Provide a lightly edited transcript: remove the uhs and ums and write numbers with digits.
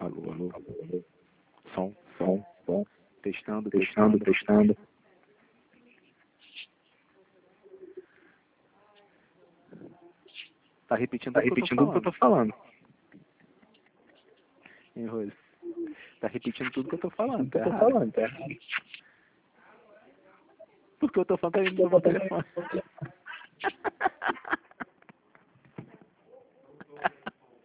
Alô, alô. Som. Testando. Tá repetindo o que eu tô falando. Hein, Rose? Tá repetindo tudo que eu tô falando, tá errado. Porque eu tô falando que a gente não vai telefone.